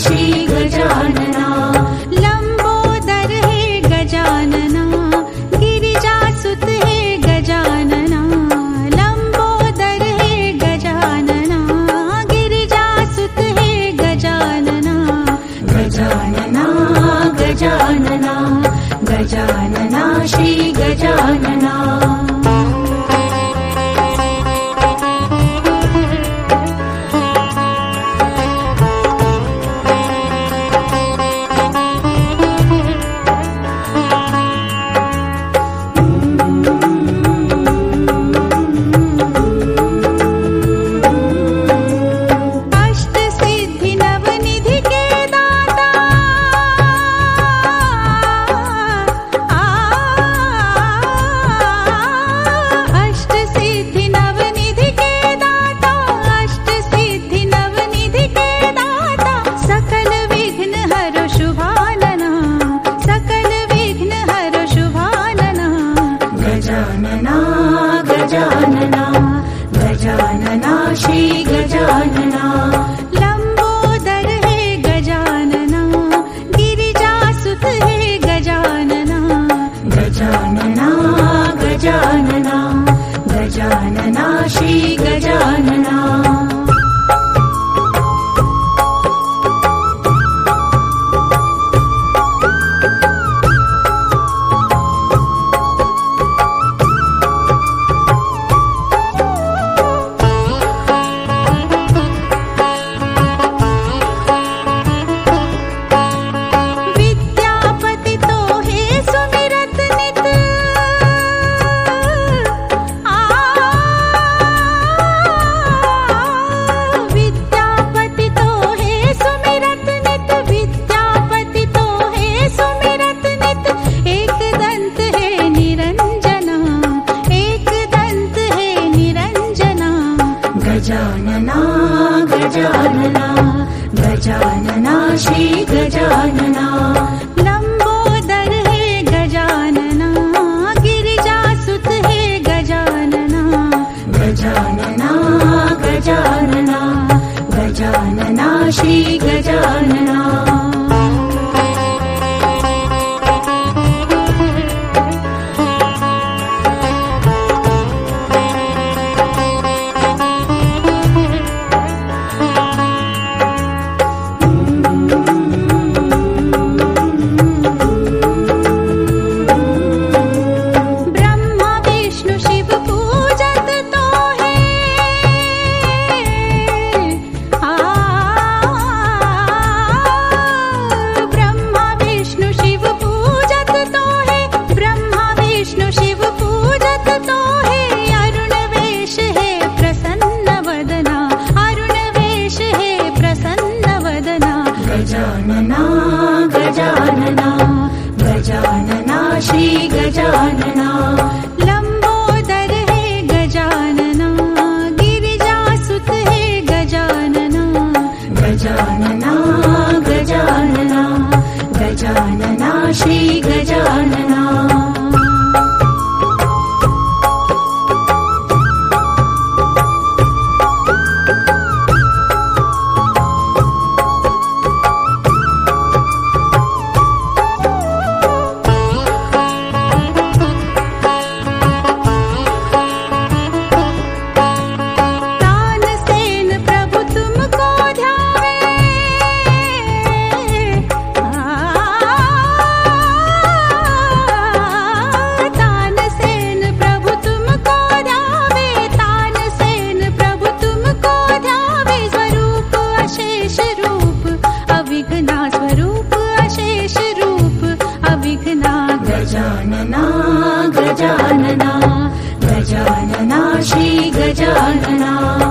श्री गजानना लंबोदर है गजानना गिरिजासुत है गजानना लंबोदर है गजानना गिरिजासुत है गजानना गजानना गजानना गजानना श्री गजानना गजानना गजानना श्री गजानना लंबोदर है गजानना गिरिजासुत है गजानना गजानना गजानना गजानना श्री गजानना गजानना गजानना गजानना श्री गजानना लंबोदर है गजानना गिरिजासुत है गजानना गजानना गजानना गजानना श्री गजानना गजानना गजानना गजानना श्री गजानना लंबोदर है गजानना गिरिजासुत है गजानना गजानना गजानना गजानना श्री गजानना गजानना गजानना गजानना श्री गजानना